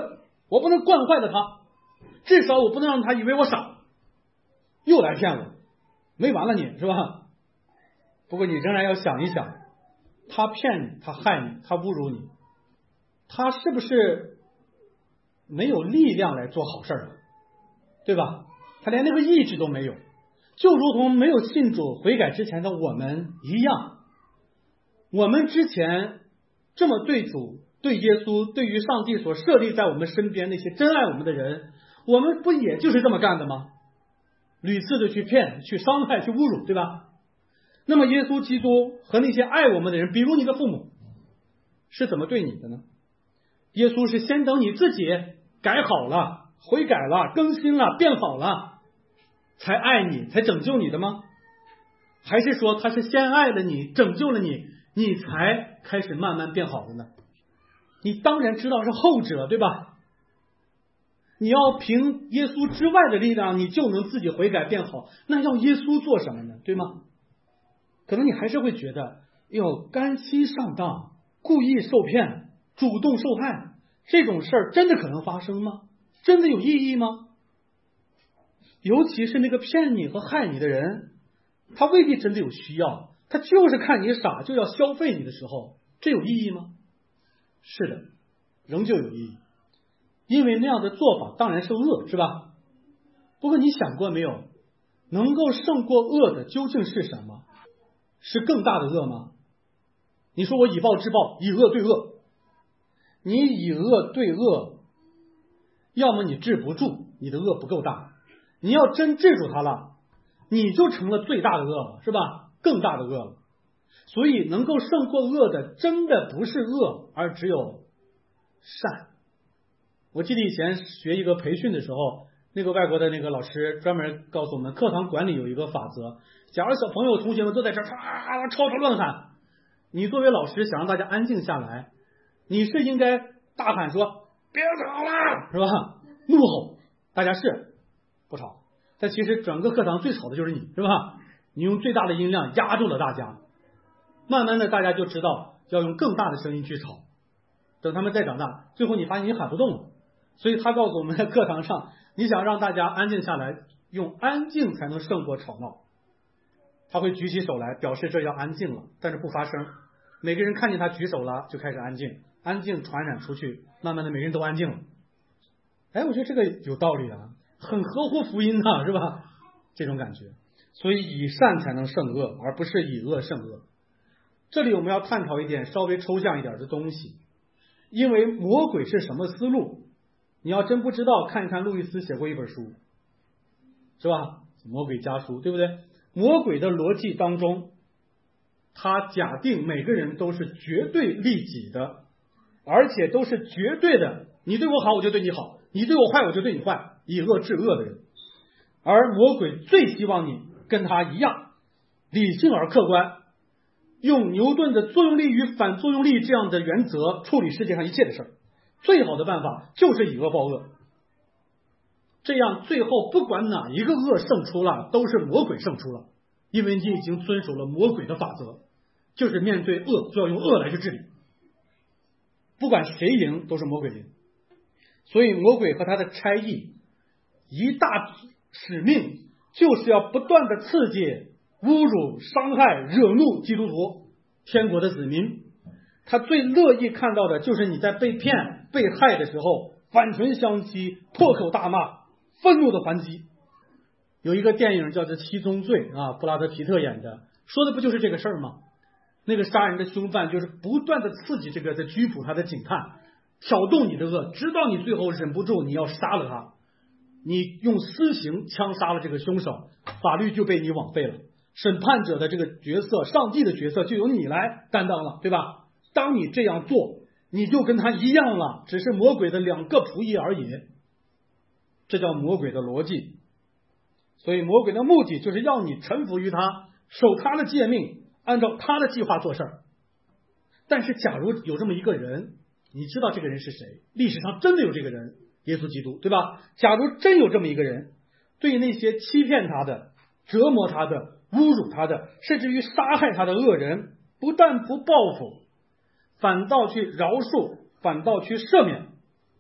我不能惯坏了他，至少我不能让他以为我傻，又来骗我，没完了你是吧？不过你仍然要想一想，他骗你，他害你，他侮辱你，他是不是没有力量来做好事啊？对吧？他连那个意志都没有，就如同没有信主悔改之前的我们一样。我们之前这么对主、对耶稣、对于上帝所设立在我们身边那些真爱我们的人，我们不也就是这么干的吗？屡次的去骗、去伤害、去侮辱，对吧？那么耶稣基督和那些爱我们的人，比如你的父母，是怎么对你的呢？耶稣是先等你自己改好了、悔改了、更新了、变好了，才爱你、才拯救你的吗？还是说他是先爱了你、拯救了你，你才开始慢慢变好的呢？你当然知道是后者，对吧？你要凭耶稣之外的力量，你就能自己悔改变好，那要耶稣做什么呢？对吗？可能你还是会觉得，哟，甘心上当、故意受骗、主动受害，这种事儿真的可能发生吗？真的有意义吗？尤其是那个骗你和害你的人，他未必真的有需要，他就是看你傻就要消费你的时候，这有意义吗？是的，仍旧有意义，因为那样的做法当然是恶，是吧？不过你想过没有，能够胜过恶的究竟是什么？是更大的恶吗？你说我以暴制暴，以恶对恶，你以恶对恶，要么你治不住，你的恶不够大，你要真治住它了，你就成了最大的恶了，是吧？更大的恶了。所以能够胜过恶的真的不是恶，而只有善。我记得以前学一个培训的时候，那个外国的那个老师专门告诉我们，课堂管理有一个法则，假如小朋友同学们都在这吵吵乱喊，你作为老师想让大家安静下来，你是应该大喊说别吵了，是吧？怒吼，大家是不吵，但其实整个课堂最吵的就是你，是吧？你用最大的音量压住了大家，慢慢的大家就知道要用更大的声音去吵，等他们再长大，最后你发现你喊不动了。所以他告诉我们在课堂上，你想让大家安静下来，用安静才能胜过吵闹。他会举起手来表示这要安静了，但是不发声，每个人看见他举手了就开始安静，安静传染出去，慢慢的每个人都安静了。哎，我觉得这个有道理啊，很合乎福音啊，是吧？这种感觉。所以以善才能胜恶，而不是以恶胜恶。这里我们要探讨一点稍微抽象一点的东西，因为魔鬼是什么思路，你要真不知道，看一看路易斯写过一本书，是吧？魔鬼家书，对不对？魔鬼的逻辑当中，他假定每个人都是绝对利己的，而且都是绝对的，你对我好我就对你好，你对我坏我就对你坏，以恶制恶的人。而魔鬼最希望你跟他一样理性而客观，用牛顿的作用力与反作用力这样的原则处理世界上一切的事儿。最好的办法就是以恶报恶，这样最后不管哪一个恶胜出了，都是魔鬼胜出了，因为你已经遵守了魔鬼的法则，就是面对恶就要用恶来去治理，不管谁赢都是魔鬼赢。所以魔鬼和他的差役一大使命就是要不断的刺激、侮辱、伤害、惹怒基督徒、天国的子民。他最乐意看到的就是你在被骗、被害的时候反唇相讥、破口大骂、愤怒的还击。有一个电影叫做《七宗罪》啊，布拉德皮特演的，说的不就是这个事儿吗？那个杀人的凶犯就是不断的刺激这个在拘捕他的警探，挑动你的恶，直到你最后忍不住你要杀了他，你用私刑枪杀了这个凶手，法律就被你枉费了，审判者的这个角色，上帝的角色就由你来担当了，对吧？当你这样做，你就跟他一样了，只是魔鬼的两个仆役而已。这叫魔鬼的逻辑。所以魔鬼的目的就是要你臣服于他，守他的诫命，按照他的计划做事儿。但是假如有这么一个人，你知道这个人是谁？历史上真的有这个人，耶稣基督，对吧？假如真有这么一个人，对那些欺骗他的、折磨他的、侮辱他的，甚至于杀害他的恶人，不但不报复，反倒去饶恕，反倒去赦免，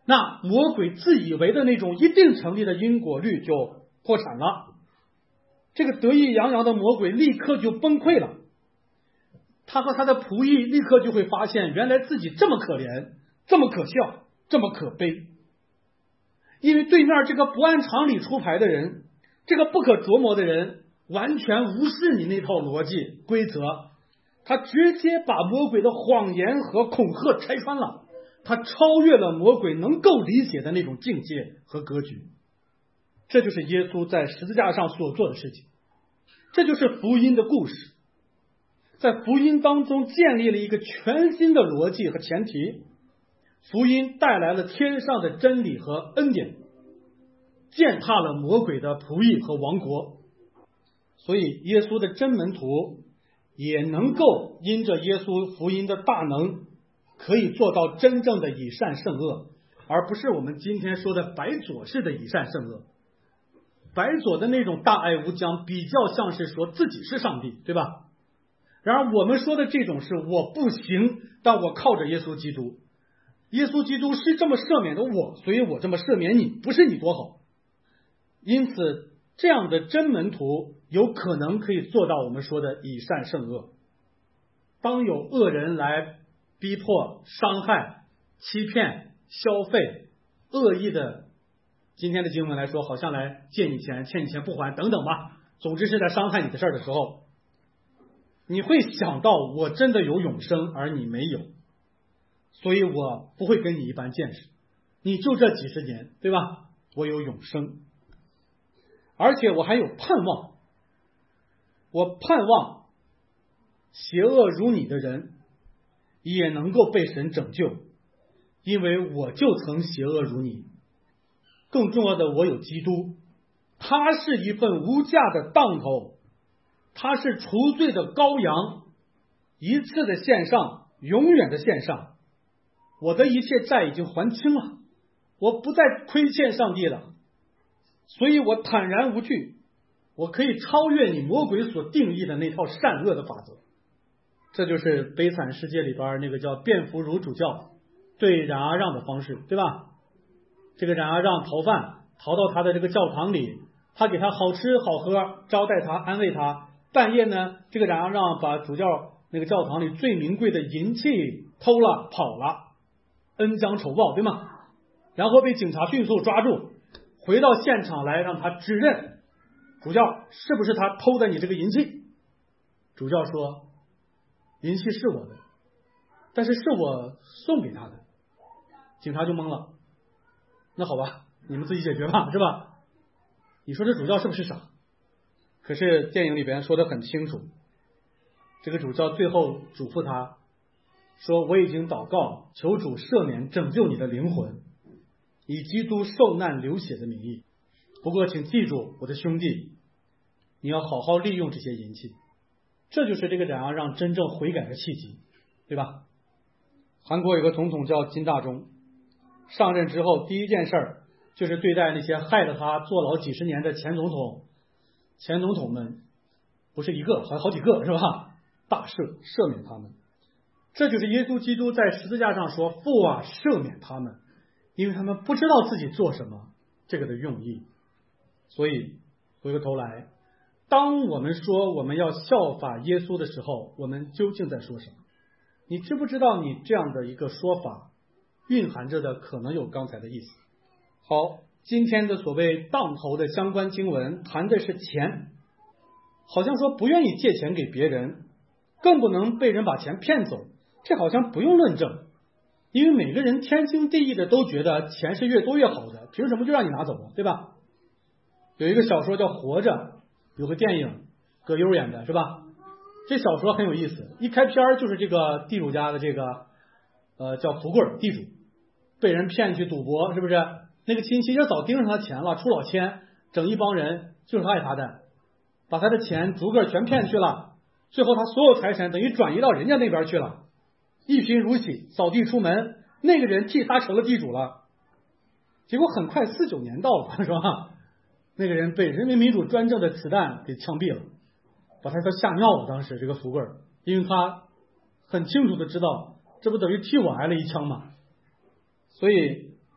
那魔鬼自以为的那种一定成立的因果律就破产了。这个得意洋洋的魔鬼立刻就崩溃了，他和他的仆役立刻就会发现，原来自己这么可怜，这么可笑，这么可悲。因为对面这个不按常理出牌的人，这个不可琢磨的人，完全无视你那套逻辑规则，他直接把魔鬼的谎言和恐吓拆穿了，他超越了魔鬼能够理解的那种境界和格局。这就是耶稣在十字架上所做的事情，这就是福音的故事。在福音当中建立了一个全新的逻辑和前提，福音带来了天上的真理和恩典，践踏了魔鬼的仆役和王国。所以耶稣的真门徒也能够因着耶稣福音的大能，可以做到真正的以善胜恶，而不是我们今天说的白左式的以善胜恶。白左的那种大爱无疆，比较像是说自己是上帝，对吧？然而我们说的这种是我不行，但我靠着耶稣基督，耶稣基督是这么赦免的我，所以我这么赦免你，不是你多好。因此这样的真门徒有可能可以做到我们说的以善胜恶。当有恶人来逼迫、伤害、欺骗、消费、恶意的，今天的经文来说，好像来借你钱、欠你钱不还等等吧，总之是在伤害你的事儿的时候，你会想到我真的有永生，而你没有，所以我不会跟你一般见识，你就这几十年，对吧？我有永生，而且我还有盼望，我盼望邪恶如你的人也能够被神拯救，因为我就曾邪恶如你。更重要的，我有基督，他是一份无价的当头，他是除罪的羔羊，一次的献上，永远的献上。我的一切债已经还清了，我不再亏欠上帝了，所以我坦然无惧，我可以超越你魔鬼所定义的那套善恶的法则。这就是悲惨世界里边那个叫卞福如主教对冉阿让的方式，对吧？这个冉阿让逃犯逃到他的这个教堂里，他给他好吃好喝，招待他，安慰他。半夜呢，这个冉阿让把主教那个教堂里最名贵的银器偷了跑了，恩将仇报，对吗？然后被警察迅速抓住，回到现场来让他指认，主教是不是他偷的你这个银器？主教说银器是我的，但是是我送给他的。警察就懵了，那好吧，你们自己解决吧，是吧？你说这主教是不是傻？可是电影里边说得很清楚，这个主教最后嘱咐他说，我已经祷告求主赦免拯救你的灵魂，以基督受难流血的名义，不过请记住我的兄弟，你要好好利用这些银器。这就是这个冉阿让真正悔改的契机，对吧？韩国有个总统叫金大中，上任之后第一件事就是对待那些害了他坐牢几十年的前总统们，不是一个，还好几个，是吧？大赦免他们。这就是耶稣基督在十字架上说，父啊，赦免他们，因为他们不知道自己做什么，这个的用意。所以回过头来，当我们说我们要效法耶稣的时候，我们究竟在说什么？你知不知道你这样的一个说法蕴含着的可能有刚才的意思？好，今天的所谓当头的相关经文谈的是钱，好像说不愿意借钱给别人，更不能被人把钱骗走，这好像不用论证，因为每个人天经地义的都觉得钱是越多越好的，凭什么就让你拿走了，对吧？有一个小说叫《活着》，有个电影葛优演的，是吧？这小说很有意思，一开篇就是这个地主家的这个叫福贵地主被人骗去赌博，是不是？那个亲戚也早盯上他钱了，出老千，整一帮人就是他爱他的，把他的钱逐个全骗去了，最后他所有财产等于转移到人家那边去了，一贫如洗，扫地出门，那个人替他成了地主了。结果很快49年到了，是吧？那个人被人民民主专政的子弹给枪毙了，把他都吓尿了。当时这个福贵，因为他很清楚的知道，这不等于替我挨了一枪吗？所以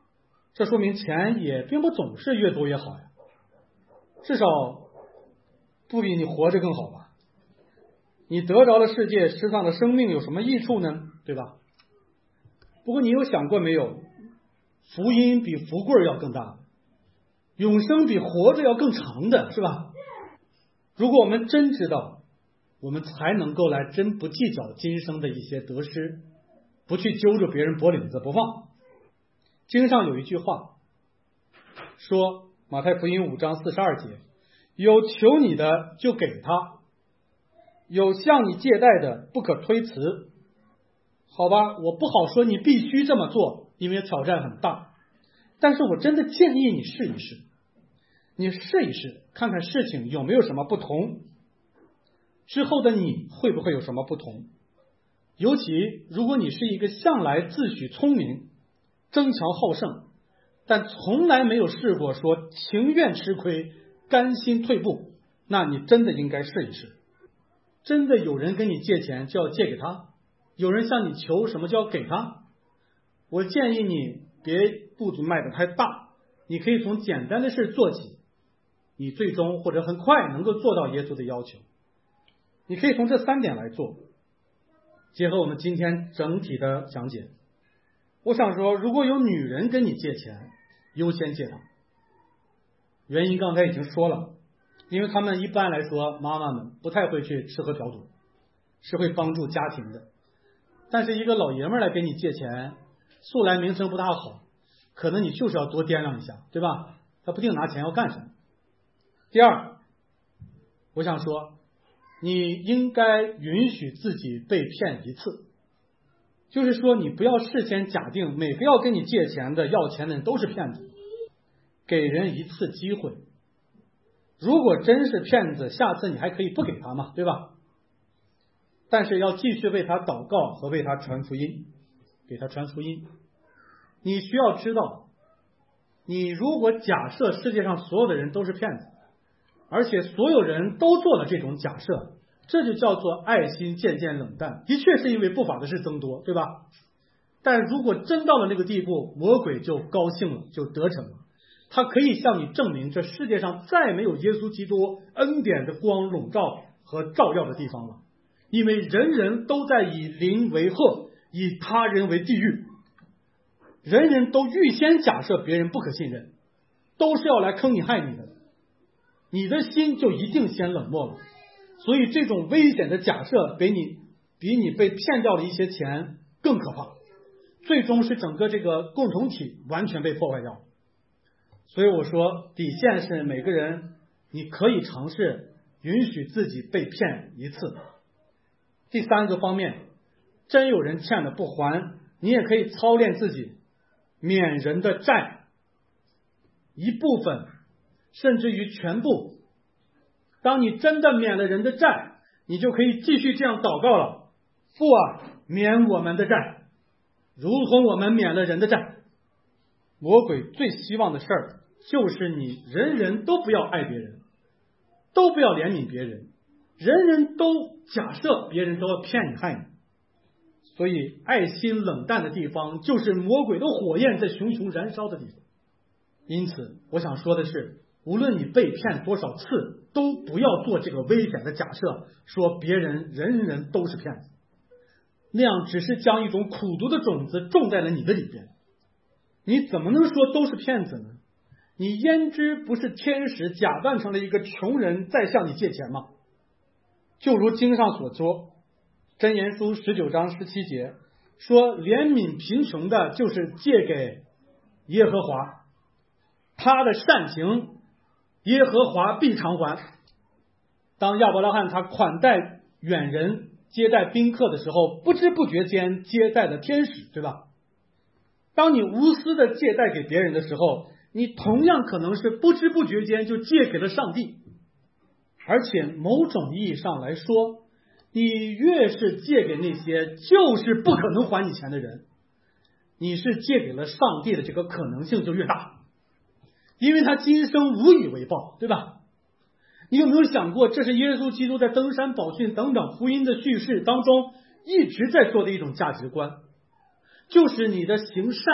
这说明钱也并不总是越多越好呀，至少不比你活着更好吧？你得着了世界，失丧的生命有什么益处呢？对吧？不过你有想过没有，福音比富贵要更大，永生比活着要更长的，是吧？如果我们真知道，我们才能够来真不计较今生的一些得失，不去揪着别人脖领子不放。经上有一句话说，马太福音5章42节，有求你的就给他，有向你借贷的不可推辞。好吧，我不好说你必须这么做，因为挑战很大，但是我真的建议你试一试，你试一试，看看事情有没有什么不同，之后的你会不会有什么不同。尤其如果你是一个向来自诩聪明、争强好胜，但从来没有试过说情愿吃亏、甘心退步，那你真的应该试一试。真的有人跟你借钱就要借给他，有人向你求什么就要给他。我建议你别步子迈得太大，你可以从简单的事做起，你最终或者很快能够做到耶稣的要求。你可以从这3点来做，结合我们今天整体的讲解。我想说，如果有女人跟你借钱，优先借她。原因刚才已经说了，因为他们一般来说妈妈们不太会去吃喝嫖赌，是会帮助家庭的。但是一个老爷们来给你借钱，素来名声不大好，可能你就是要多掂量一下，对吧？他不定拿钱要干什么。第二，我想说，你应该允许自己被骗一次，就是说你不要事先假定每个要跟你借钱的要钱的人都是骗子，给人一次机会，如果真是骗子，下次你还可以不给他嘛，对吧？但是要继续为他祷告和为他传福音，给他传福音。你需要知道，你如果假设世界上所有的人都是骗子，而且所有人都做了这种假设，这就叫做爱心渐渐冷淡。的确是因为不法的事增多，对吧？但如果真到了那个地步，魔鬼就高兴了，就得逞了。他可以向你证明，这世界上再没有耶稣基督恩典的光笼罩和照耀的地方了，因为人人都在以邻为壑，以他人为地狱，人人都预先假设别人不可信任，都是要来坑你害你的，你的心就一定先冷漠了。所以这种危险的假设比你被骗掉了一些钱更可怕，最终是整个这个共同体完全被破坏掉。所以我说底线是每个人你可以尝试允许自己被骗一次。第3个方面，真有人欠了不还，你也可以操练自己免人的债，一部分甚至于全部。当你真的免了人的债，你就可以继续这样祷告了，父啊，免我们的债，如同我们免了人的债。魔鬼最希望的事儿就是你人人都不要爱别人，都不要怜悯别人，人人都假设别人都要骗你害你。所以爱心冷淡的地方，就是魔鬼的火焰在熊熊燃烧的地方。因此我想说的是，无论你被骗多少次，都不要做这个危险的假设，说别人人人都是骗子，那样只是将一种苦毒的种子种在了你的里边。你怎么能说都是骗子呢？你焉知不是天使假扮成了一个穷人在向你借钱吗？就如经上所说，箴言书19章17节说，怜悯贫穷的就是借给耶和华，他的善行耶和华必偿还。当亚伯拉罕他款待远人接待宾客的时候，不知不觉间接待了天使，对吧？当你无私的借贷给别人的时候，你同样可能是不知不觉间就借给了上帝。而且某种意义上来说，你越是借给那些就是不可能还你钱的人，你是借给了上帝的这个可能性就越大，因为他今生无以为报，对吧？你有没有想过，这是耶稣基督在登山宝训等等福音的叙事当中一直在做的一种价值观，就是你的行善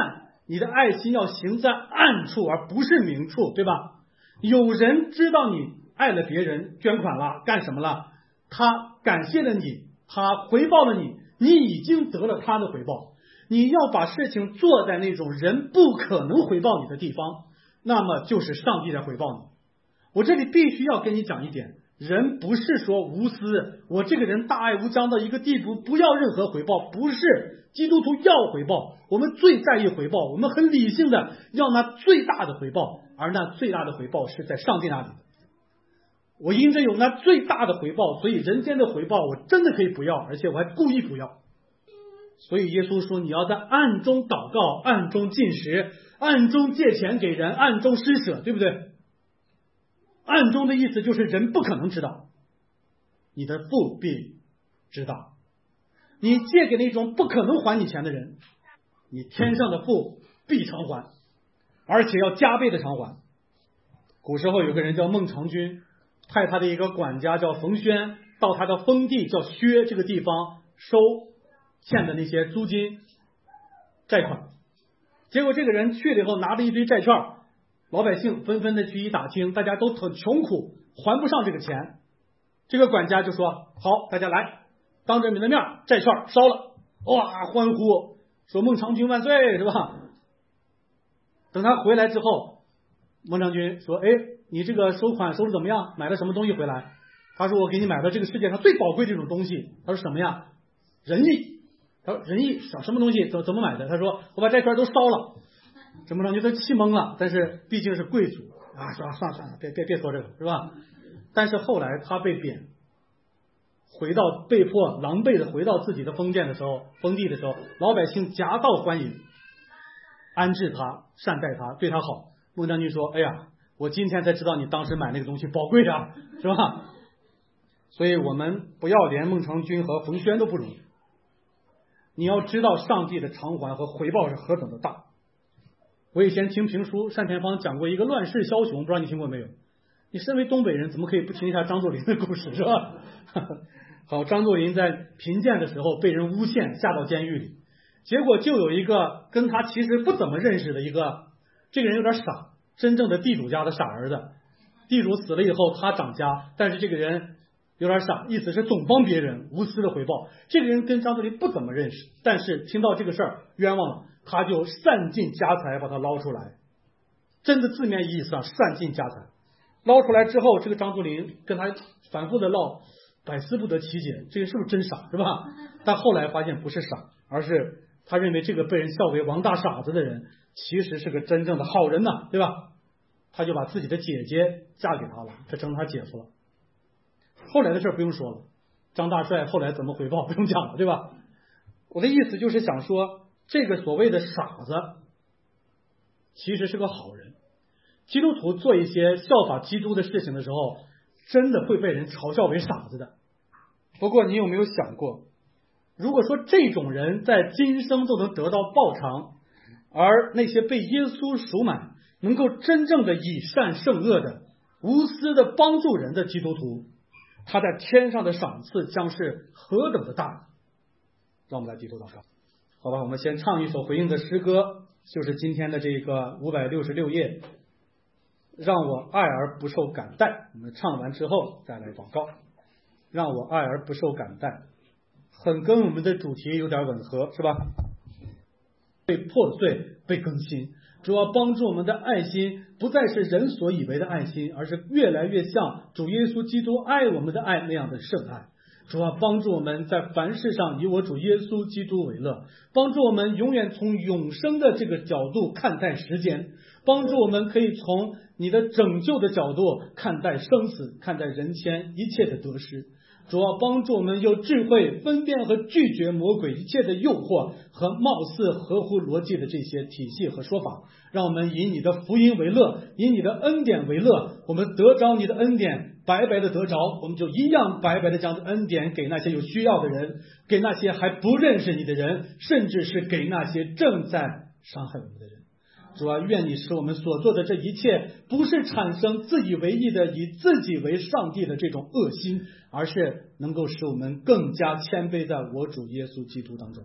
你的爱心要行在暗处，而不是明处，对吧？有人知道你爱了别人，捐款了，干什么了，他感谢了你，他回报了你，你已经得了他的回报。你要把事情做在那种人不可能回报你的地方，那么就是上帝在回报你。我这里必须要跟你讲一点，人不是说无私，我这个人大爱无疆到一个地步，不要任何回报，不是。基督徒要回报，我们最在意回报，我们很理性的要拿最大的回报，而那最大的回报是在上帝那里的。我因着有那最大的回报，所以人间的回报我真的可以不要，而且我还故意不要。所以耶稣说，你要在暗中祷告，暗中进食，暗中借钱给人，暗中施舍，对不对？暗中的意思就是人不可能知道，你的父必知道。你借给那种不可能还你钱的人，你天上的父必偿还，而且要加倍的偿还。古时候有个人叫孟尝君，派他的一个管家叫冯轩到他的封地叫薛这个地方收欠的那些租金债款。结果这个人去了以后拿了一堆债券，老百姓纷纷的去一打听，大家都很穷苦，还不上这个钱。这个管家就说，好，大家来，当着你的面债券烧了，哇，欢呼说孟尝君万岁，是吧？等他回来之后，孟尝君说，哎，你这个收款收的怎么样？买了什么东西回来？他说，我给你买了这个世界上最宝贵的一种东西。他说什么呀？仁义。他说仁义什么东西？怎么买的？他说我把债券都烧了。这孟尝君他气懵了，但是毕竟是贵族啊，说算了，别说这个，是吧？但是后来他被贬，被迫狼狈的回到自己的封地的时候，老百姓夹道欢迎，安置他，善待他，对他好。孟尝君说，哎呀，我今天才知道你当时买那个东西宝贵啊，是吧？所以我们不要连孟尝君和冯轩都不如。你要知道上帝的偿还和回报是何等的大。我以前听评书单田芳讲过一个乱世枭雄，不知道你听过没有？你身为东北人，怎么可以不听一下张作霖的故事，是吧？好，张作霖在贫贱的时候被人诬陷，下到监狱里，结果就有一个跟他其实不怎么认识的这个人有点傻，真正的地主家的傻儿子，地主死了以后他掌家，但是这个人有点傻，意思是总帮别人，无私的回报。这个人跟张作霖不怎么认识，但是听到这个事儿冤枉了，他就散尽家财把他捞出来，真的字面意义上散尽家财。捞出来之后，这个张作霖跟他反复的唠，百思不得其解，这个是不是真傻，是吧？但后来发现不是傻，而是他认为这个被人笑为王大傻子的人其实是个真正的好人呐，对吧？他就把自己的姐姐嫁给他了，他成了他姐夫了。后来的事不用说了，张大帅后来怎么回报不用讲了，对吧？我的意思就是想说，这个所谓的傻子其实是个好人。基督徒做一些效法基督的事情的时候，真的会被人嘲笑为傻子的。不过你有没有想过，如果说这种人在今生都能得到报偿，而那些被耶稣赎买，能够真正的以善胜恶的、无私的帮助人的基督徒，他在天上的赏赐将是何等的大。让我们来低头祷告。好吧，我们先唱一首回应的诗歌，就是今天的这个566页，让我爱而不受感戴。我们唱完之后再来祷告。让我爱而不受感戴，很跟我们的主题有点吻合，是吧？被破碎，被更新。主要帮助我们的爱心不再是人所以为的爱心，而是越来越像主耶稣基督爱我们的爱那样的圣爱。主要帮助我们在凡事上以我主耶稣基督为乐，帮助我们永远从永生的这个角度看待时间，帮助我们可以从你的拯救的角度看待生死，看待人间一切的得失。主要帮助我们有智慧分辨和拒绝魔鬼一切的诱惑和貌似合乎逻辑的这些体系和说法，让我们以你的福音为乐，以你的恩典为乐。我们得着你的恩典，白白的得着，我们就一样白白的将恩典给那些有需要的人，给那些还不认识你的人，甚至是给那些正在伤害我们的人。主啊，愿你使我们所做的这一切不是产生自以为意的以自己为上帝的这种恶心，而是能够使我们更加谦卑在我主耶稣基督当中。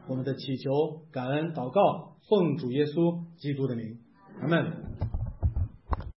我们的祈求、感恩、祷告，奉主耶稣基督的名，阿门。